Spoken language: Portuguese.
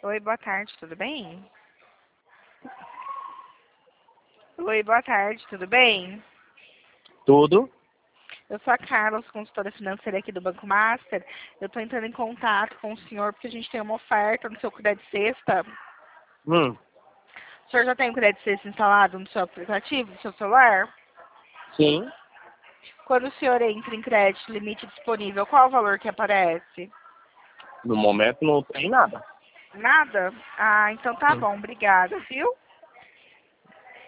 Oi, boa tarde, tudo bem? Oi, boa tarde, tudo bem? Tudo? Eu sou a Carla, consultora financeira aqui do Banco Master. Eu estou entrando em contato com o senhor porque a gente tem uma oferta no seu Crédito Sexta. Hum, O senhor já tem o Crédito Sexta instalado no seu aplicativo, no seu celular? sim. Quando o senhor entra em crédito, limite disponível, qual o valor que aparece? No momento não tem nada. Nada? Ah, então tá Hum. bom, obrigada, viu?